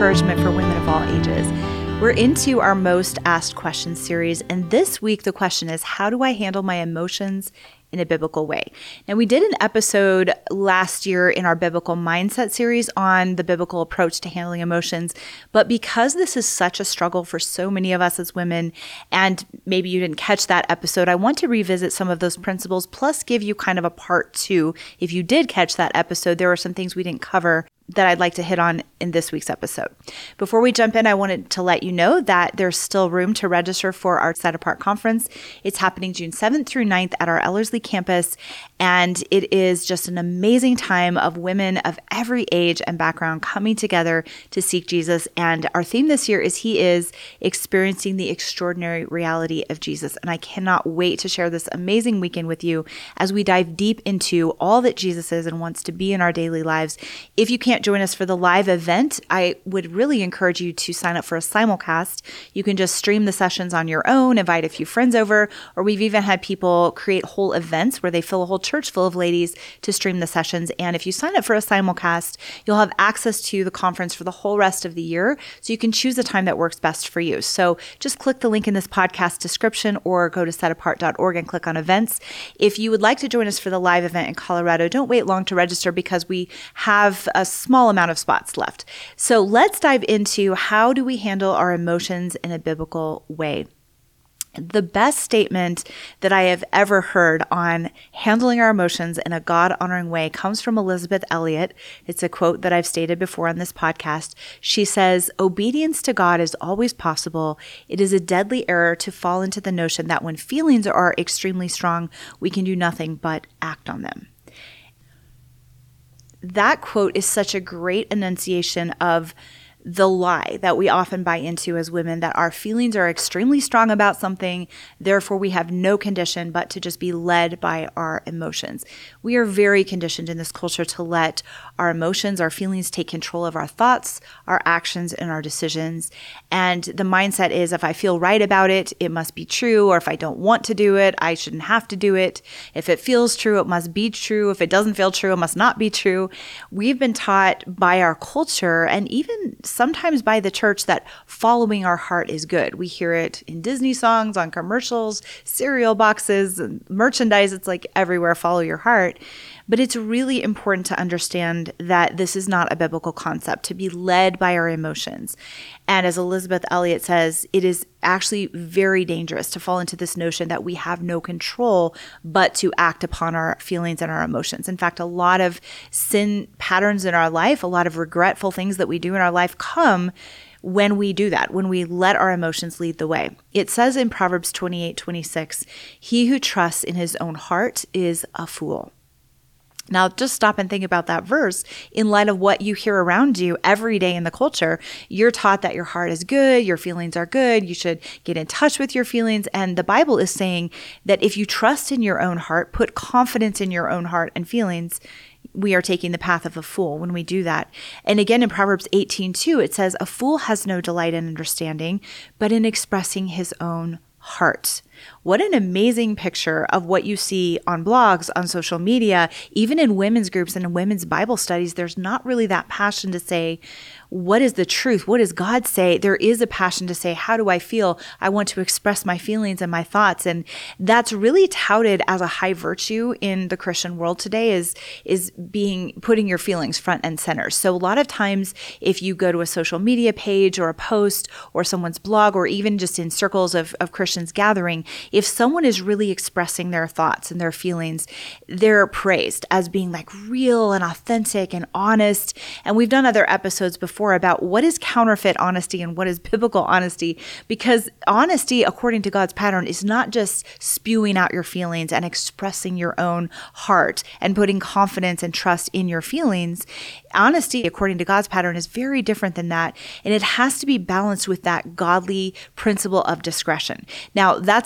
encouragement for women of all ages. We're into our Most Asked Questions series, and this week the question is, how do I handle my emotions in a biblical way? Now, we did an episode last year in our Biblical Mindset series on the biblical approach to handling emotions, but because this is such a struggle for so many of us as women, and maybe you didn't catch that episode, I want to revisit some of those principles, plus give you kind of a part two. If you did catch that episode, there were some things we didn't cover that I'd like to hit on in this week's episode. Before we jump in, I wanted to let you know that there's still room to register for our Set Apart conference. It's happening June 7th through 9th at our Ellerslie campus, and it is just an amazing time of women of every age and background coming together to seek Jesus. And our theme this year is He is experiencing the extraordinary reality of Jesus. And I cannot wait to share this amazing weekend with you as we dive deep into all that Jesus is and wants to be in our daily lives. If you can't join us for the live event, I would really encourage you to sign up for a simulcast. You can just stream the sessions on your own, invite a few friends over, or we've even had people create whole events where they fill a whole church full of ladies to stream the sessions. And if you sign up for a simulcast, you'll have access to the conference for the whole rest of the year, so you can choose a time that works best for you. So just click the link in this podcast description or go to setapart.org and click on events. If you would like to join us for the live event in Colorado, don't wait long to register because we have a small amount of spots left. So let's dive into how do we handle our emotions in a biblical way. The best statement that I have ever heard on handling our emotions in a God-honoring way comes from Elisabeth Elliot. It's a quote that I've stated before on this podcast. She says, "Obedience to God is always possible. It is a deadly error to fall into the notion that when feelings are extremely strong, we can do nothing but act on them." That quote is such a great enunciation of the lie that we often buy into as women, that our feelings are extremely strong about something, therefore we have no condition but to just be led by our emotions. We are very conditioned in this culture to let our emotions, our feelings take control of our thoughts, our actions, and our decisions. And the mindset is, if I feel right about it, it must be true, or if I don't want to do it, I shouldn't have to do it. If it feels true, it must be true. If it doesn't feel true, it must not be true. We've been taught by our culture, and even sometimes by the church, that following our heart is good. We hear it in Disney songs, on commercials, cereal boxes, merchandise. It's like everywhere, follow your heart. But it's really important to understand that this is not a biblical concept, to be led by our emotions. And as Elisabeth Elliot says, it is actually very dangerous to fall into this notion that we have no control but to act upon our feelings and our emotions. In fact, a lot of sin patterns in our life, a lot of regretful things that we do in our life come when we do that, when we let our emotions lead the way. It says in Proverbs 28:26, "He who trusts in his own heart is a fool." Now, just stop and think about that verse in light of what you hear around you every day in the culture. You're taught that your heart is good, your feelings are good, you should get in touch with your feelings. And the Bible is saying that if you trust in your own heart, put confidence in your own heart and feelings, we are taking the path of a fool when we do that. And again, in Proverbs 18:2, it says, "A fool has no delight in understanding, but in expressing his own heart." What an amazing picture of what you see on blogs, on social media, even in women's groups and in women's Bible studies. There's not really that passion to say, what is the truth? What does God say? There is a passion to say, how do I feel? I want to express my feelings and my thoughts. And that's really touted as a high virtue in the Christian world today, is putting your feelings front and center. So a lot of times, if you go to a social media page or a post or someone's blog, or even just in circles of Christians gathering, if someone is really expressing their thoughts and their feelings, they're praised as being like real and authentic and honest. And we've done other episodes before about what is counterfeit honesty and what is biblical honesty, because honesty, according to God's pattern, is not just spewing out your feelings and expressing your own heart and putting confidence and trust in your feelings. Honesty, according to God's pattern, is very different than that. And it has to be balanced with that godly principle of discretion. Now, that's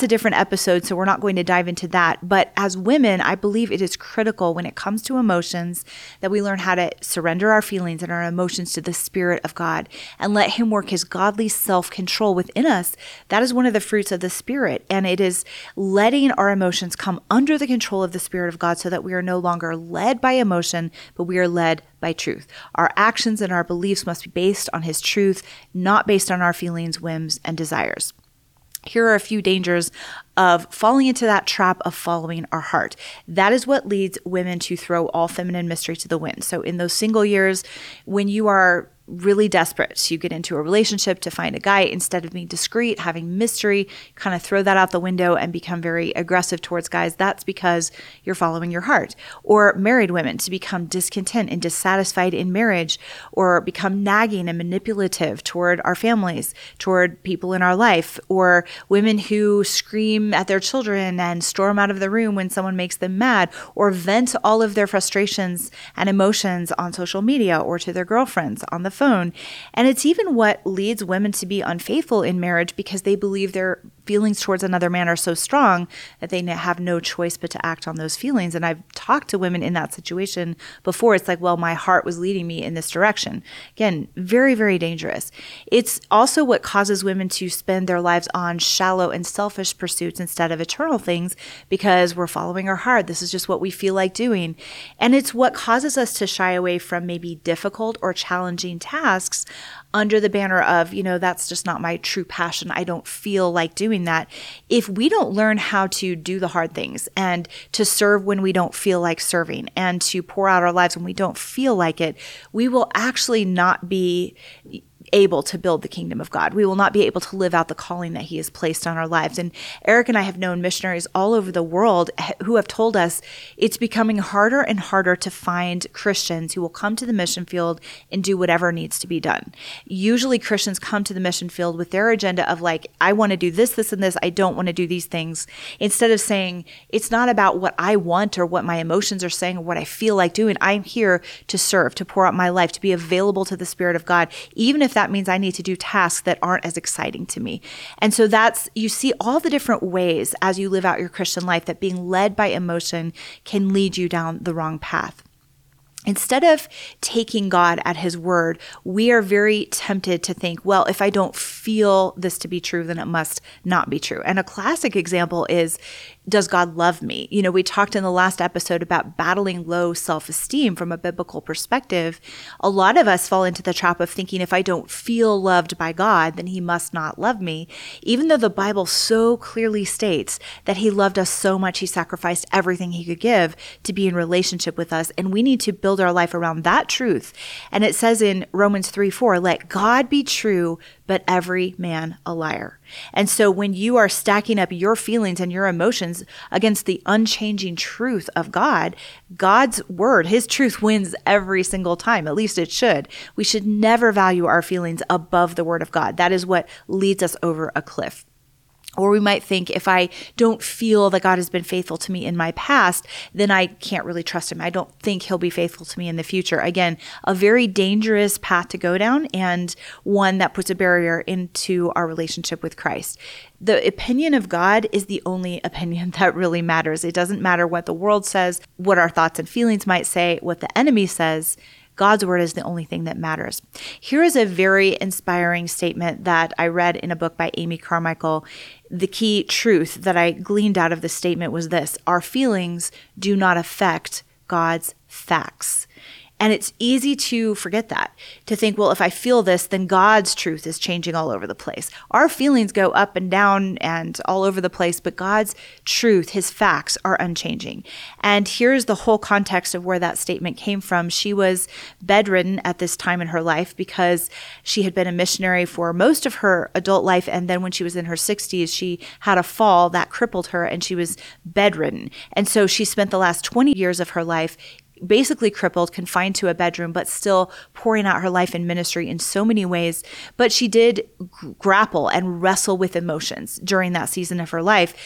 a different episode, so we're not going to dive into that. But as women, I believe it is critical when it comes to emotions that we learn how to surrender our feelings and our emotions to the Spirit of God and let Him work His godly self-control within us. That is one of the fruits of the Spirit. And it is letting our emotions come under the control of the Spirit of God so that we are no longer led by emotion, but we are led by truth. Our actions and our beliefs must be based on His truth, not based on our feelings, whims, and desires. Here are a few dangers of falling into that trap of following our heart. That is what leads women to throw all feminine mystery to the wind. So in those single years, when you are really desperate to get into a relationship, to find a guy, instead of being discreet, having mystery, kind of throw that out the window and become very aggressive towards guys. That's because you're following your heart. Or married women to become discontent and dissatisfied in marriage, or become nagging and manipulative toward our families, toward people in our life, or women who scream at their children and storm out of the room when someone makes them mad, or vent all of their frustrations and emotions on social media or to their girlfriends on the phone. And it's even what leads women to be unfaithful in marriage because they believe their feelings towards another man are so strong that they have no choice but to act on those feelings. And I've talked to women in that situation before. It's like, well, my heart was leading me in this direction. Again, very, very dangerous. It's also what causes women to spend their lives on shallow and selfish pursuits instead of eternal things because we're following our heart. This is just what we feel like doing. And it's what causes us to shy away from maybe difficult or challenging tasks under the banner of, that's just not my true passion. I don't feel like doing that. If we don't learn how to do the hard things and to serve when we don't feel like serving and to pour out our lives when we don't feel like it, we will actually not be able to build the kingdom of God. We will not be able to live out the calling that He has placed on our lives. And Eric and I have known missionaries all over the world who have told us it's becoming harder and harder to find Christians who will come to the mission field and do whatever needs to be done. Usually Christians come to the mission field with their agenda of like, I want to do this, this, and this. I don't want to do these things. Instead of saying, it's not about what I want or what my emotions are saying or what I feel like doing. I'm here to serve, to pour out my life, to be available to the Spirit of God, even if that means I need to do tasks that aren't as exciting to me. And so you see all the different ways as you live out your Christian life that being led by emotion can lead you down the wrong path. Instead of taking God at His word, we are very tempted to think, well, if I don't feel this to be true, then it must not be true. And a classic example is, does God love me? We talked in the last episode about battling low self-esteem from a biblical perspective. A lot of us fall into the trap of thinking if I don't feel loved by God, then He must not love me, even though the Bible so clearly states that He loved us so much, He sacrificed everything He could give to be in relationship with us. And we need to build our life around that truth. And it says in Romans 3:4, let God be true, but every man a liar. And so when you are stacking up your feelings and your emotions against the unchanging truth of God, God's word, His truth wins every single time. At least it should. We should never value our feelings above the word of God. That is what leads us over a cliff. Or we might think if I don't feel that God has been faithful to me in my past, then I can't really trust Him. I don't think He'll be faithful to me in the future. Again, a very dangerous path to go down and one that puts a barrier into our relationship with Christ. The opinion of God is the only opinion that really matters. It doesn't matter what the world says, what our thoughts and feelings might say, what the enemy says. God's word is the only thing that matters. Here is a very inspiring statement that I read in a book by Amy Carmichael. The key truth that I gleaned out of this statement was this: our feelings do not affect God's facts. And it's easy to forget that, to think, well, if I feel this, then God's truth is changing all over the place. Our feelings go up and down and all over the place, but God's truth, His facts are unchanging. And here's the whole context of where that statement came from. She was bedridden at this time in her life because she had been a missionary for most of her adult life. And then when she was in her 60s, she had a fall that crippled her and she was bedridden. And so she spent the last 20 years of her life basically crippled, confined to a bedroom, but still pouring out her life in ministry in so many ways. But she did grapple and wrestle with emotions during that season of her life.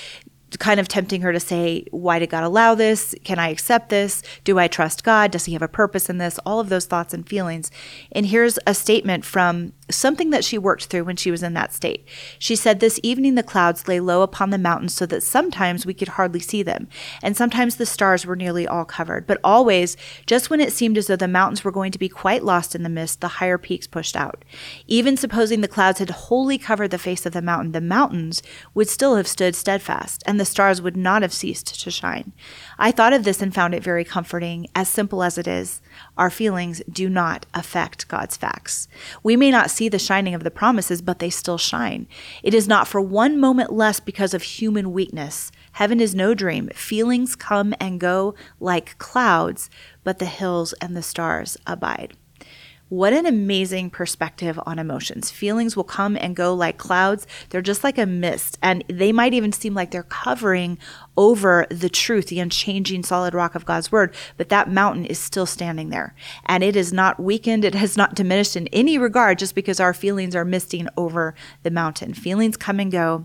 kind of tempting her to say, why did God allow this? Can I accept this? Do I trust God? Does he have a purpose in this? All of those thoughts and feelings. And here's a statement from something that she worked through when she was in that state. She said, "This evening the clouds lay low upon the mountains so that sometimes we could hardly see them. And sometimes the stars were nearly all covered. But always, just when it seemed as though the mountains were going to be quite lost in the mist, the higher peaks pushed out. Even supposing the clouds had wholly covered the face of the mountains would still have stood steadfast, and the stars would not have ceased to shine. I thought of this and found it very comforting. As simple as it is, our feelings do not affect God's facts. We may not see the shining of the promises, but they still shine. It is not for one moment less because of human weakness. Heaven is no dream. Feelings come and go like clouds, but the hills and the stars abide." What an amazing perspective on emotions. Feelings will come and go like clouds. They're just like a mist, and they might even seem like they're covering over the truth, the unchanging solid rock of God's word, but that mountain is still standing there. And it is not weakened. It has not diminished in any regard just because our feelings are misting over the mountain. Feelings come and go,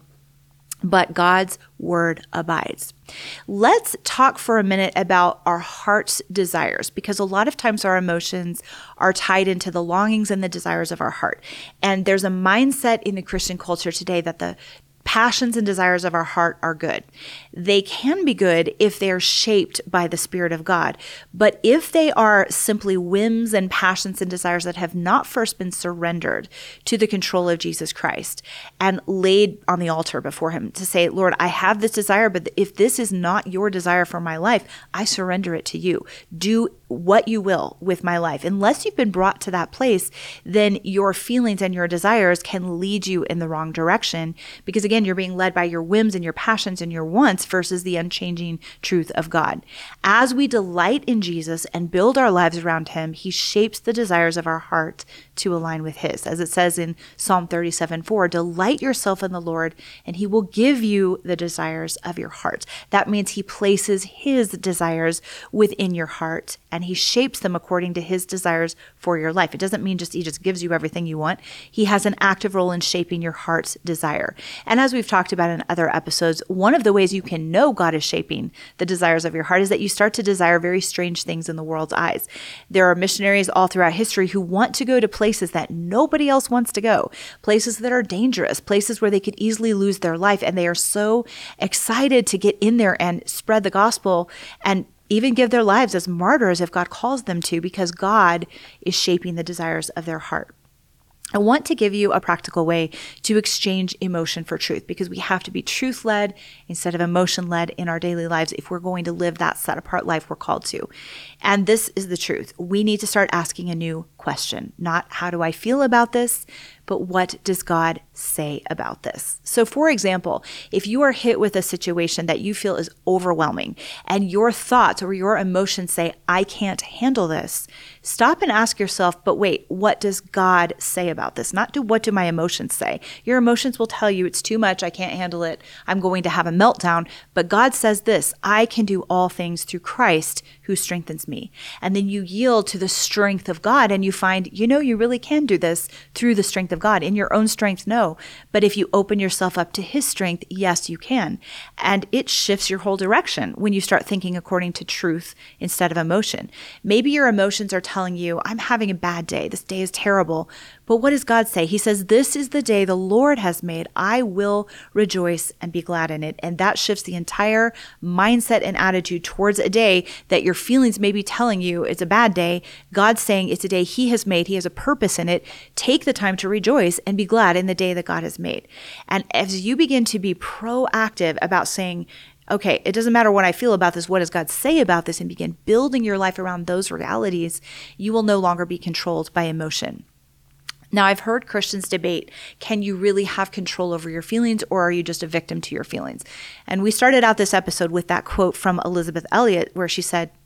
but God's word abides. Let's talk for a minute about our heart's desires, because a lot of times our emotions are tied into the longings and the desires of our heart. And there's a mindset in the Christian culture today that the passions and desires of our heart are good. They can be good if they are shaped by the Spirit of God. But if they are simply whims and passions and desires that have not first been surrendered to the control of Jesus Christ and laid on the altar before him to say, Lord, I have this desire, but if this is not your desire for my life, I surrender it to you. Do what you will with my life. Unless you've been brought to that place, then your feelings and your desires can lead you in the wrong direction, because again, you're being led by your whims and your passions and your wants versus the unchanging truth of God. As we delight in Jesus and build our lives around him, he shapes the desires of our heart to align with his. As it says in Psalm 37:4, delight yourself in the Lord and he will give you the desires of your heart. That means he places his desires within your heart and he shapes them according to his desires for your life. It doesn't mean he just gives you everything you want. He has an active role in shaping your heart's desire. And as we've talked about in other episodes, one of the ways you can know God is shaping the desires of your heart is that you start to desire very strange things in the world's eyes. There are missionaries all throughout history who want to go to places that nobody else wants to go, places that are dangerous, places where they could easily lose their life. And they are so excited to get in there and spread the gospel and even give their lives as martyrs if God calls them to, because God is shaping the desires of their heart. I want to give you a practical way to exchange emotion for truth, because we have to be truth-led instead of emotion-led in our daily lives if we're going to live that set-apart life we're called to. And this is the truth. We need to start asking a new question, not how do I feel about this, but what does God say about this? So for example, if you are hit with a situation that you feel is overwhelming and your thoughts or your emotions say, I can't handle this, stop and ask yourself, but wait, what does God say about this? Not what do my emotions say? Your emotions will tell you it's too much, I can't handle it, I'm going to have a meltdown. But God says this, I can do all things through Christ who strengthens me. And then you yield to the strength of God and you find, you really can do this through the strength of God. In your own strength, no. But if you open yourself up to his strength, yes, you can. And it shifts your whole direction when you start thinking according to truth instead of emotion. Maybe your emotions are telling you, I'm having a bad day. This day is terrible. But what does God say? He says, this is the day the Lord has made. I will rejoice and be glad in it. And that shifts the entire mindset and attitude towards a day that your feelings may be telling you it's a bad day. God's saying it's a day he has made. He has a purpose in it. Take the time to rejoice and be glad in the day that God has made. And as you begin to be proactive about saying, okay, it doesn't matter what I feel about this, what does God say about this, and begin building your life around those realities, you will no longer be controlled by emotion. Now, I've heard Christians debate, can you really have control over your feelings, or are you just a victim to your feelings? And we started out this episode with that quote from Elizabeth Elliot, where she said,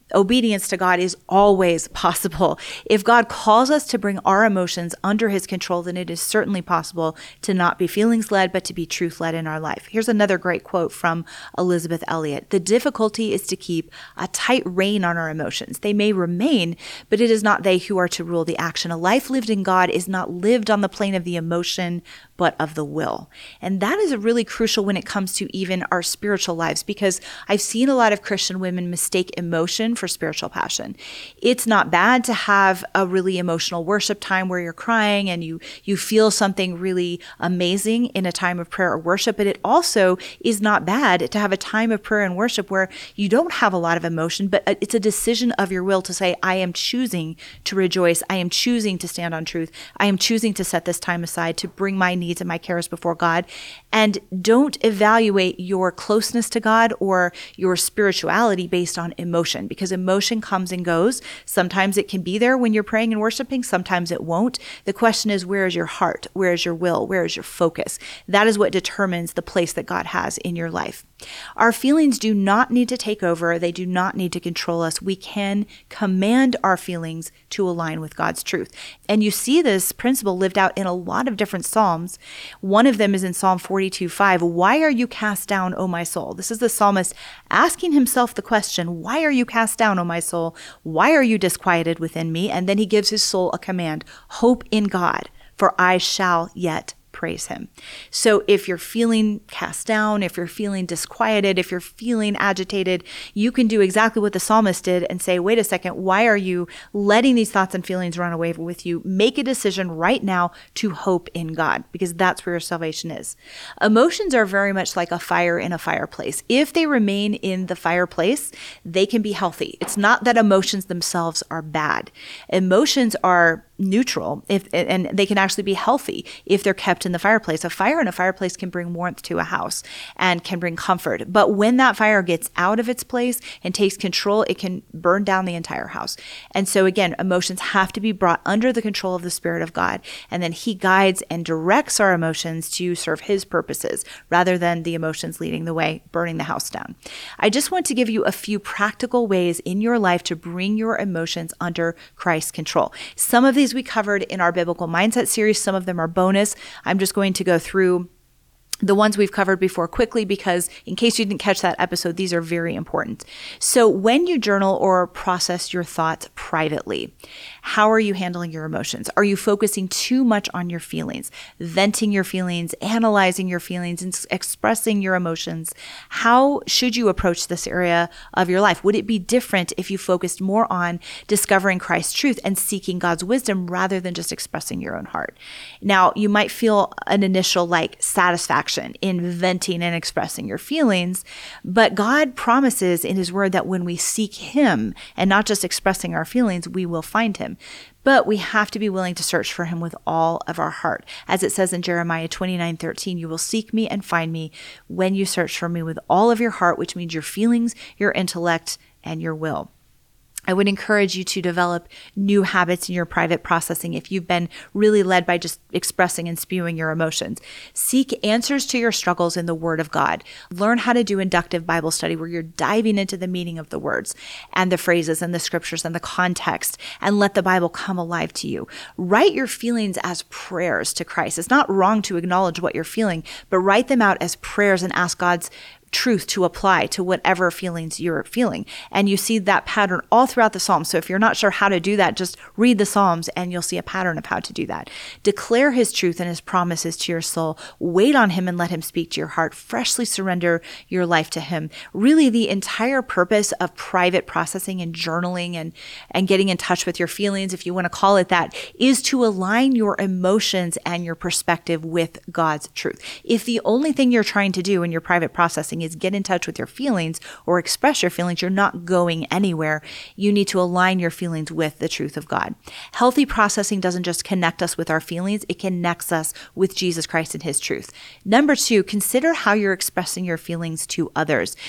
Obedience to God is always possible. If God calls us to bring our emotions under his control, then it is certainly possible to not be feelings led, but to be truth led in our life. Here's another great quote from Elizabeth Elliot. The difficulty is to keep a tight rein on our emotions. They may remain, but it is not they who are to rule the action. A life lived in God is not lived on the plane of the emotion, but of the will. And that is really crucial when it comes to even our spiritual lives, because I've seen a lot of Christian women mistake emotion for spiritual passion. It's not bad to have a really emotional worship time where you're crying and you feel something really amazing in a time of prayer or worship, but it also is not bad to have a time of prayer and worship where you don't have a lot of emotion, but it's a decision of your will to say, I am choosing to rejoice. I am choosing to stand on truth. I am choosing to set this time aside to bring my needs and my cares before God. And don't evaluate your closeness to God or your spirituality based on emotion, because emotion comes and goes. Sometimes it can be there when you're praying and worshiping. Sometimes it won't. The question is, where is your heart? Where is your will? Where is your focus? That is what determines the place that God has in your life. Our feelings do not need to take over. They do not need to control us. We can command our feelings to align with God's truth. And you see this principle lived out in a lot of different Psalms. One of them is in Psalm 42:5. Why are you cast down, O my soul? This is the psalmist asking himself the question, why are you cast down, O my soul? Why are you disquieted within me? And then he gives his soul a command, hope in God, for I shall yet praise him. So if you're feeling cast down, if you're feeling disquieted, if you're feeling agitated, you can do exactly what the psalmist did and say, wait a second, why are you letting these thoughts and feelings run away with you? Make a decision right now to hope in God, because that's where your salvation is. Emotions are very much like a fire in a fireplace. If they remain in the fireplace, they can be healthy. It's not that emotions themselves are bad. Emotions are neutral, and they can actually be healthy if they're kept in the fireplace. A fire in a fireplace can bring warmth to a house and can bring comfort. But when that fire gets out of its place and takes control, it can burn down the entire house. And so again, emotions have to be brought under the control of the Spirit of God. And then he guides and directs our emotions to serve his purposes rather than the emotions leading the way, burning the house down. I just want to give you a few practical ways in your life to bring your emotions under Christ's control. Some of these we covered in our Biblical Mindset series. Some of them are bonus. I'm just going to go through the ones we've covered before quickly, because in case you didn't catch that episode, these are very important. So when you journal or process your thoughts privately, how are you handling your emotions? Are you focusing too much on your feelings, venting your feelings, analyzing your feelings, and expressing your emotions? How should you approach this area of your life? Would it be different if you focused more on discovering Christ's truth and seeking God's wisdom rather than just expressing your own heart? Now, you might feel an initial satisfaction in venting and expressing your feelings, but God promises in his word that when we seek him and not just expressing our feelings, we will find him. But we have to be willing to search for him with all of our heart. As it says in Jeremiah 29:13, you will seek me and find me when you search for me with all of your heart, which means your feelings, your intellect, and your will. I would encourage you to develop new habits in your private processing if you've been really led by just expressing and spewing your emotions. Seek answers to your struggles in the Word of God. Learn how to do inductive Bible study where you're diving into the meaning of the words and the phrases and the scriptures and the context, and let the Bible come alive to you. Write your feelings as prayers to Christ. It's not wrong to acknowledge what you're feeling, but write them out as prayers and ask God's truth to apply to whatever feelings you're feeling. And you see that pattern all throughout the Psalms. So if you're not sure how to do that, just read the Psalms and you'll see a pattern of how to do that. Declare his truth and his promises to your soul. Wait on him and let him speak to your heart. Freshly surrender your life to him. Really, the entire purpose of private processing and journaling and getting in touch with your feelings, if you want to call it that, is to align your emotions and your perspective with God's truth. If the only thing you're trying to do in your private processing is get in touch with your feelings or express your feelings, you're not going anywhere. You need to align your feelings with the truth of God. Healthy processing doesn't just connect us with our feelings, it connects us with Jesus Christ and his truth. Number 2, consider how you're expressing your feelings to others.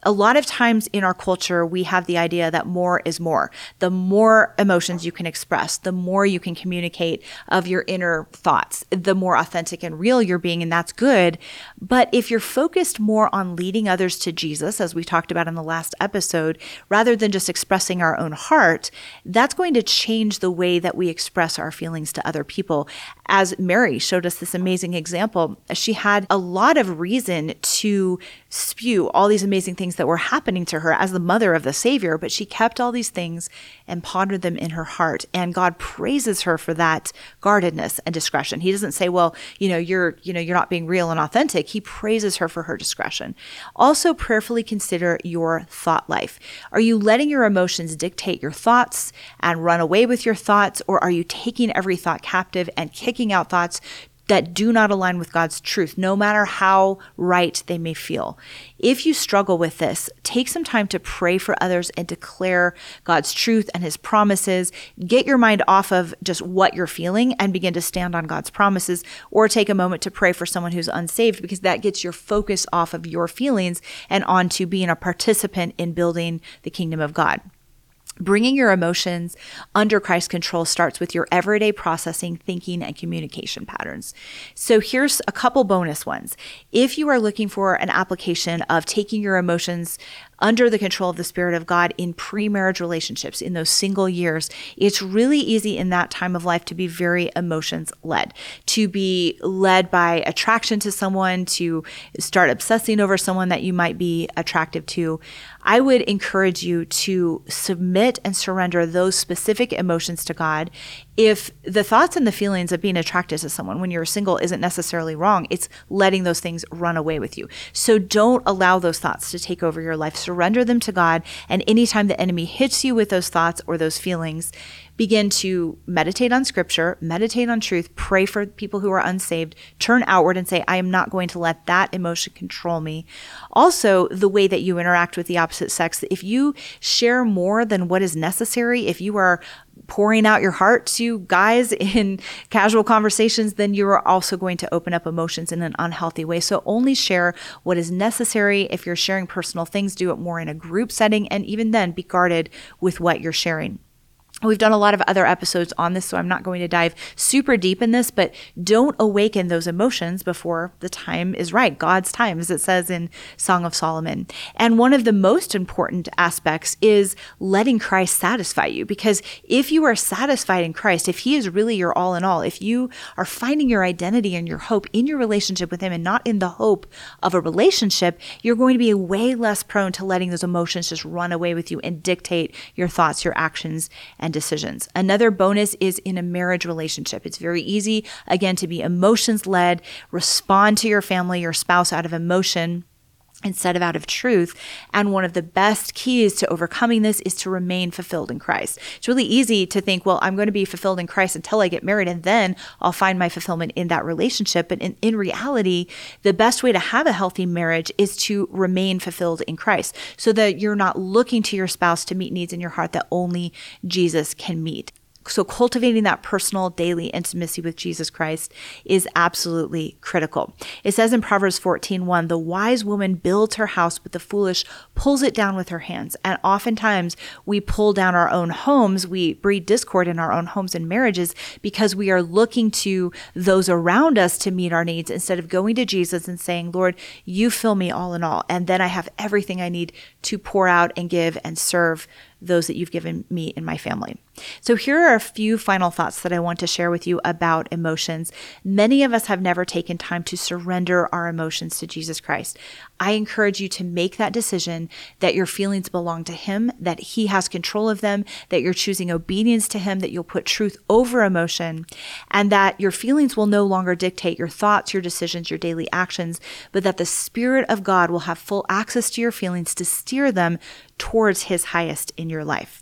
A lot of times in our culture, we have the idea that more is more. The more emotions you can express, the more you can communicate of your inner thoughts, the more authentic and real you're being, and that's good. But if you're focused more on leading others to Jesus, as we talked about in the last episode, rather than just expressing our own heart, that's going to change the way that we express our feelings to other people. As Mary showed us this amazing example, she had a lot of reason to spew all these amazing things that were happening to her as the mother of the Savior, but she kept all these things and pondered them in her heart. And God praises her for that guardedness and discretion. He doesn't say, well, you're not being real and authentic. He praises her for her discretion. Also, prayerfully consider your thought life. Are you letting your emotions dictate your thoughts and run away with your thoughts, or are you taking every thought captive and kicking out thoughts that do not align with God's truth, no matter how right they may feel? If you struggle with this, take some time to pray for others and declare God's truth and His promises. Get your mind off of just what you're feeling and begin to stand on God's promises, or take a moment to pray for someone who's unsaved, because that gets your focus off of your feelings and onto being a participant in building the kingdom of God. Bringing your emotions under Christ's control starts with your everyday processing, thinking, and communication patterns. So here's a couple bonus ones. If you are looking for an application of taking your emotions under the control of the Spirit of God in pre-marriage relationships, in those single years, it's really easy in that time of life to be very emotions-led, to be led by attraction to someone, to start obsessing over someone that you might be attractive to. I would encourage you to submit and surrender those specific emotions to God. If the thoughts and the feelings of being attracted to someone when you're single isn't necessarily wrong, it's letting those things run away with you. So don't allow those thoughts to take over your life. Surrender them to God. And anytime the enemy hits you with those thoughts or those feelings, begin to meditate on Scripture, meditate on truth, pray for people who are unsaved, turn outward and say, I am not going to let that emotion control me. Also, the way that you interact with the opposite sex, if you share more than what is necessary, if you are pouring out your heart to guys in casual conversations, then you are also going to open up emotions in an unhealthy way. So only share what is necessary. If you're sharing personal things, do it more in a group setting, and even then be guarded with what you're sharing. We've done a lot of other episodes on this, so I'm not going to dive super deep in this, but don't awaken those emotions before the time is right, God's time, as it says in Song of Solomon. And one of the most important aspects is letting Christ satisfy you, because if you are satisfied in Christ, if He is really your all in all, if you are finding your identity and your hope in your relationship with Him and not in the hope of a relationship, you're going to be way less prone to letting those emotions just run away with you and dictate your thoughts, your actions, and decisions. Another bonus is in a marriage relationship. It's very easy, again, to be emotions-led, respond to your family, your spouse out of emotion instead of out of truth. And one of the best keys to overcoming this is to remain fulfilled in Christ. It's really easy to think, well, I'm going to be fulfilled in Christ until I get married, and then I'll find my fulfillment in that relationship. But in reality, the best way to have a healthy marriage is to remain fulfilled in Christ, so that you're not looking to your spouse to meet needs in your heart that only Jesus can meet. So cultivating that personal daily intimacy with Jesus Christ is absolutely critical. It says in Proverbs 14:1, the wise woman builds her house, but the foolish pulls it down with her hands. And oftentimes we pull down our own homes. We breed discord in our own homes and marriages because we are looking to those around us to meet our needs instead of going to Jesus and saying, Lord, you fill me all in all. And then I have everything I need to pour out and give and serve those that you've given me and my family. So here are a few final thoughts that I want to share with you about emotions. Many of us have never taken time to surrender our emotions to Jesus Christ. I encourage you to make that decision that your feelings belong to Him, that He has control of them, that you're choosing obedience to Him, that you'll put truth over emotion, and that your feelings will no longer dictate your thoughts, your decisions, your daily actions, but that the Spirit of God will have full access to your feelings to steer them towards His highest in your life.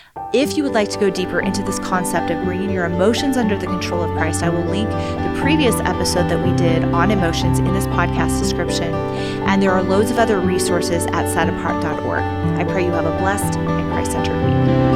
If you would like to go deeper into this concept of bringing your emotions under the control of Christ, I will link the previous episode that we did on emotions in this podcast description. And there are loads of other resources at setapart.org. I pray you have a blessed and Christ-centered week.